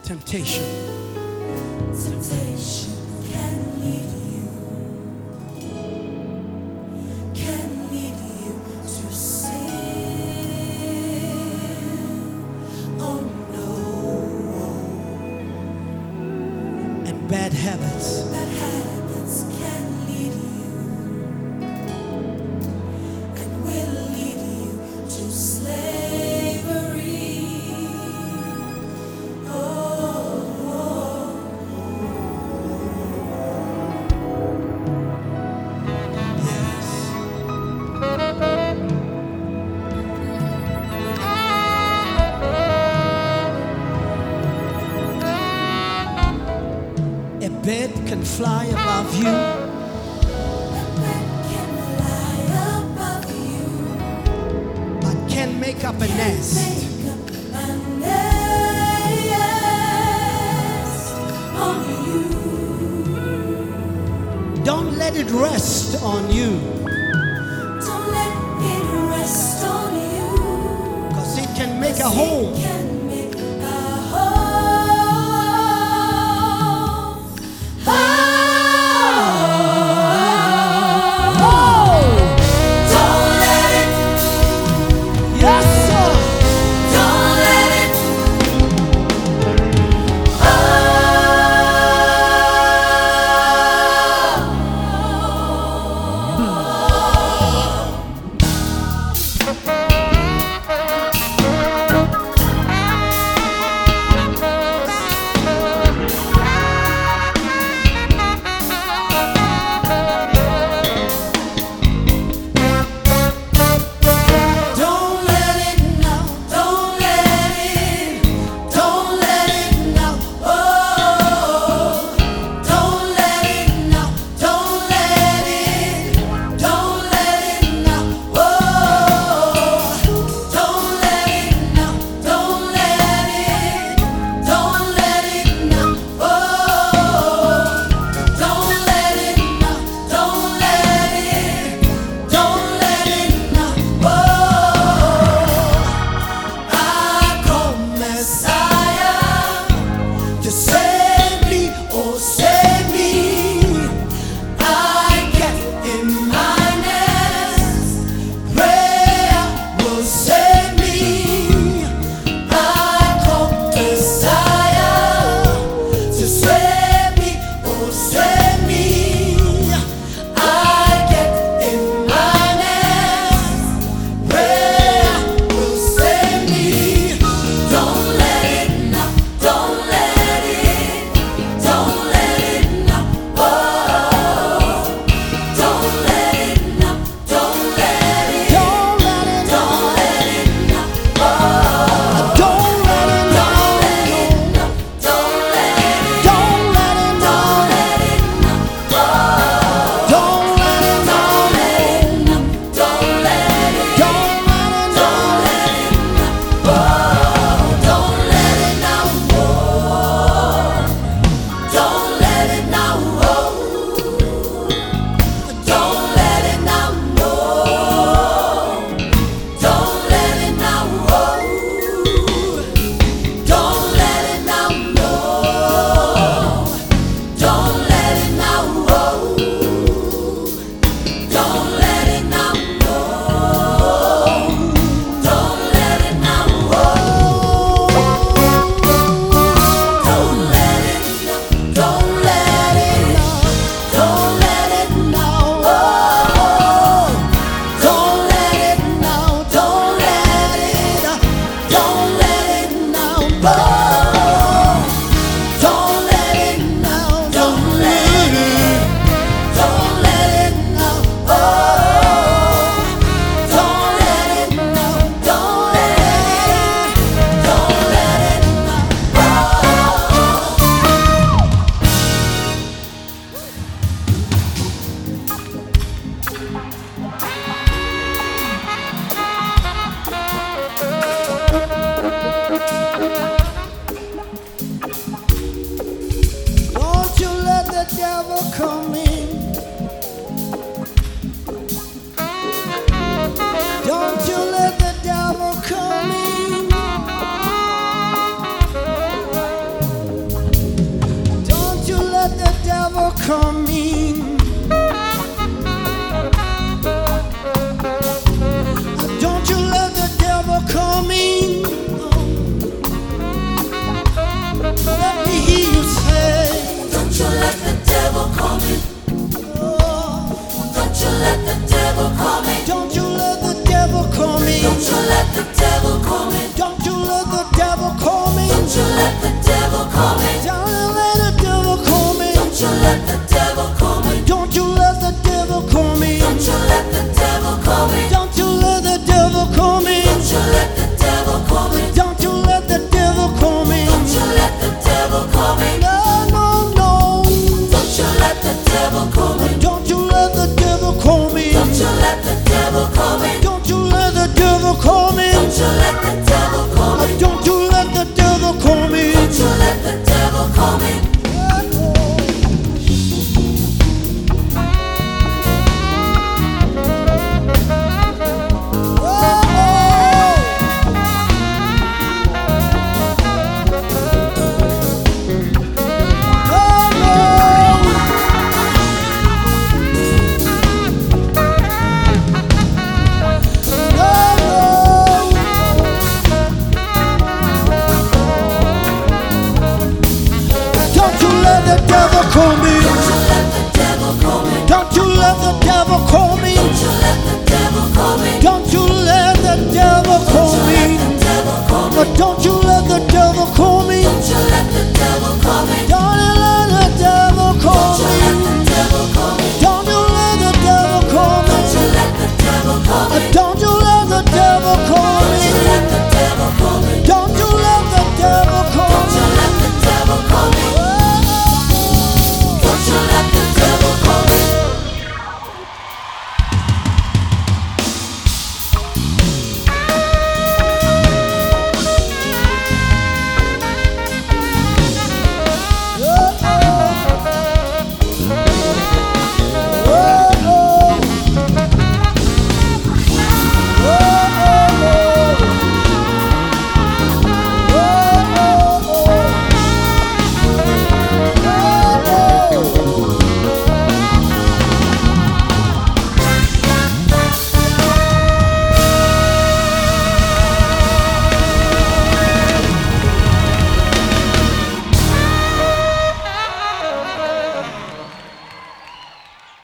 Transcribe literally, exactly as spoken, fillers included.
Temptation. Temptation can lead you, can lead you to sin. Oh no. And bad habits. Bad habits can lead you and will lead you to slavery. A bed can fly above you, Can fly above you, but can make up a nest. make up a nest on you. Don't let it rest on you, Don't let it rest on you, because it can make a hole. can make a hole. Don't let it, Yes, sir. don't let it. Don't let it now, don't let it, don't let it now, oh. Don't let it now, don't let it, don't let it now, oh. Don't let it now, don't let it, don't let it now, oh. Don't let it now, don't let it, don't let it now, oh. I call Messiah to save me, oh save me. I get in my nest, prayer will save me. I call Messiah to save me, oh save me. I get in my nest, prayer will save me. Don't let it now, don't let it, don't let it now, oh. Don't let it now, don't let it, Don't let it don't let it now, oh. Don't let it Don't let it now, don't let it, Don't let it don't let it now, oh. Don't let it Don't let it now, don't let it, Don't let it don't let it now, oh. Don't let it now, oh. Don't let it now, oh. Don't let it now, oh. Don't let it now, oh. Don't let it now, no. Don't let it now, oh. Don't let it now, no. Don't let it now, oh. Don't let it now, don't let it, don't let it now, oh. Don't let it now, don't let it, don't let it now, oh. Don't let it now, don't let it, don't let it now, oh. Don't let it now, don't let it, don't let it now, oh. call me. Don't let the devil call me. Don't you let the devil call me. Don't you let the devil call me. Don't you let the devil call me. Don't you let the devil call me. Don't you let the devil call me. Don't you let the devil call me. Don't you let the devil call me. No, no, no. Don't you let the devil call me. Don't you let the devil call me. Don't you let the devil call me. Don't you let the devil call me. Don't you let the devil call me. Don't you let the devil call me. Don't you let the devil call me. Don't you let the devil call me. Don't you let the devil call me. Don't you let the devil call me. Don't you let